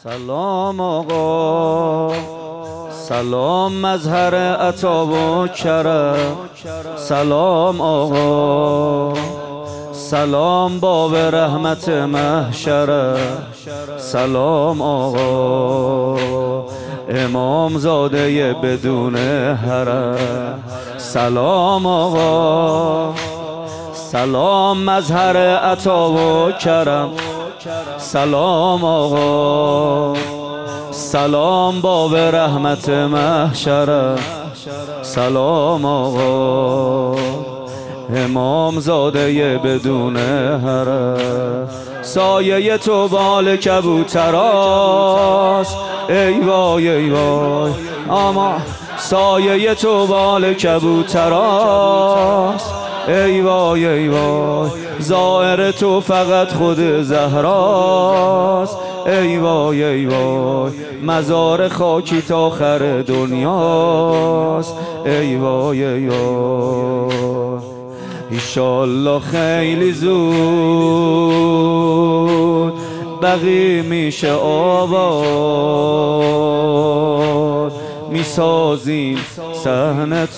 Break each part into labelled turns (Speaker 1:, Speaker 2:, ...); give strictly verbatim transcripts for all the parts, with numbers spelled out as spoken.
Speaker 1: سلام آقا، سلام مظهر عطا و کرم. سلام آقا، سلام باب رحمت محشر. سلام آقا، امام زاده بدون حرم. سلام آقا، سلام مظهر عطا و کرم. سلام آقا، سلام باب رحمت محشر. سلام آقا، امام زاده بدون حرم. سایه تو بال کبوتراست، ای وای ای وای. اما سایه تو بال کبوتراست، ای وای ای وای. ظاهر تو فقط خود زهراست، ای وای ای وای. مزار خاکی تا آخر دنیاست، ای وای ای وای. ایشالله خیلی زود بقی میشه آباد، میسازیم صحنت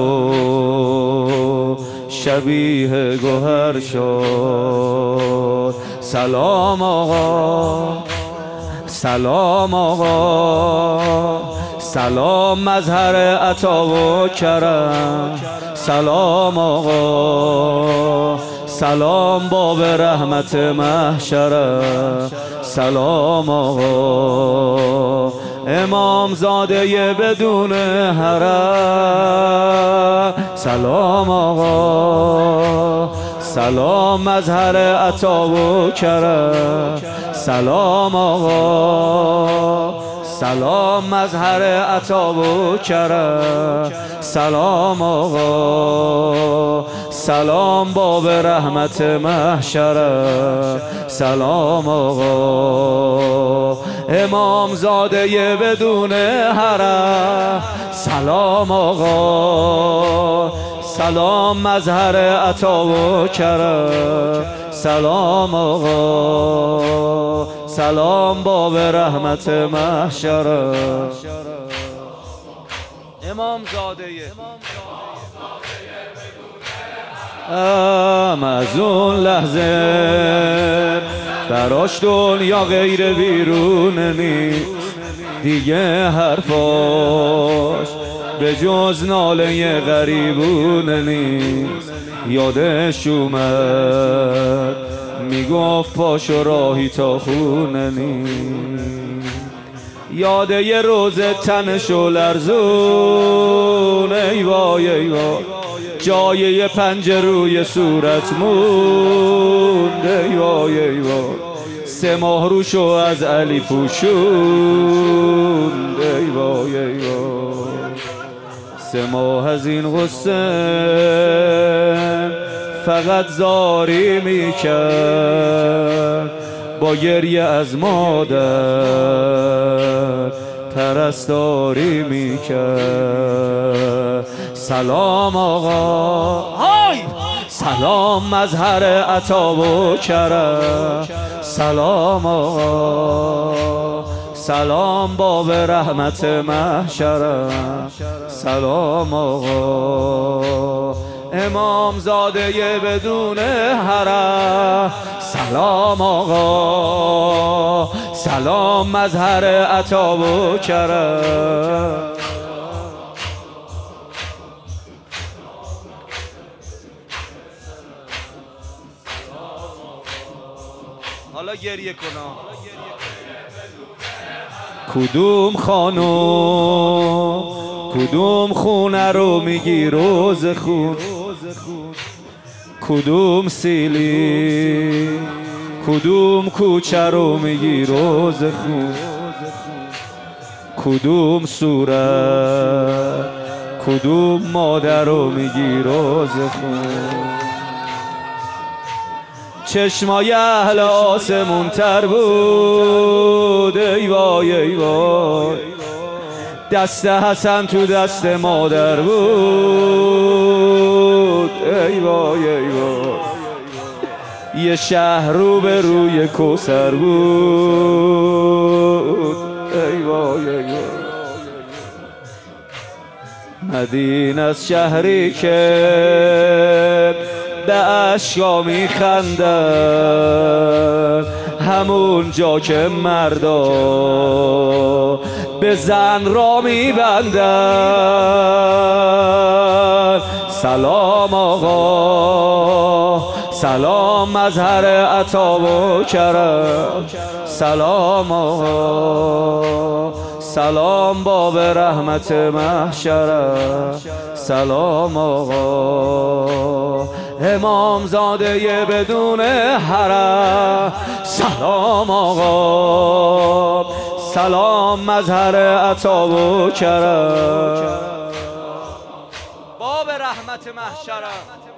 Speaker 1: رو شبیه گوهر شد. سلام آقا، سلام آقا، سلام مظهر عطا و کرم. سلام آقا، سلام باب رحمت محشر. سلام آقا، امام زاده بدون حرم. سلام آقا، سلام مظهر عطا و کرم. سلام آقا، سلام مظهر عطا و کرم. سلام آقا، سلام باب رحمت محشر. سلام آقا، امام زاده بدون حرم. سلام آقا، سلام مظهر عطا و کرم. سلام آقا، سلام باب رحمت محشر. امام زاده ام از اون لحظه براش دنیا غیر بیرون نیست دیگه، حرفاش به جز ناله غریبون نیست. یادش اومد میگفت پاشو راهی تا خونه نیست. یاده یه روز تنشو لرزون، ای وای ای وای. جای یه پنجه روی صورت موند، ای وای ای وای. سه ماه روشو از علی پوشوند، ای وای ای وای. سه ماه از این غصه فقط زاری میکرد، با گریه از مادر پرستاری میکرد. سلام آقا، های سلام مظهر عطا و کرم. سلام آقا، سلام باب رحمت محشر. سلام آقا، امام زاده بدون حرم. سلام آقا، سلام مظهر عطا و کرم. حالا گریه کنم. کدوم خانم کدوم خونه رو میگی روز خون، کدوم سیلی کدوم کوچه رو میگی روز خون، کدوم صورت کدوم مادر رو میگی روز خون. چشمای اهل آسمون تر بود، ای وای ای وای. دست حسن تو دست مادر بود، ای وای ای وای. یه شهر رو به روی کوثر بود، مدین از شهری که به اشیا میخندن، همون جا که مردا به زن را میبندن. سلام آقا، سلام مظهر عطا و کرم، سلام آقا، سلام باب رحمت محشرم، سلام آقا، امام زاده بدون حرم، سلام آقا، سلام مظهر عطا و کرم، باب رحمت محشرم.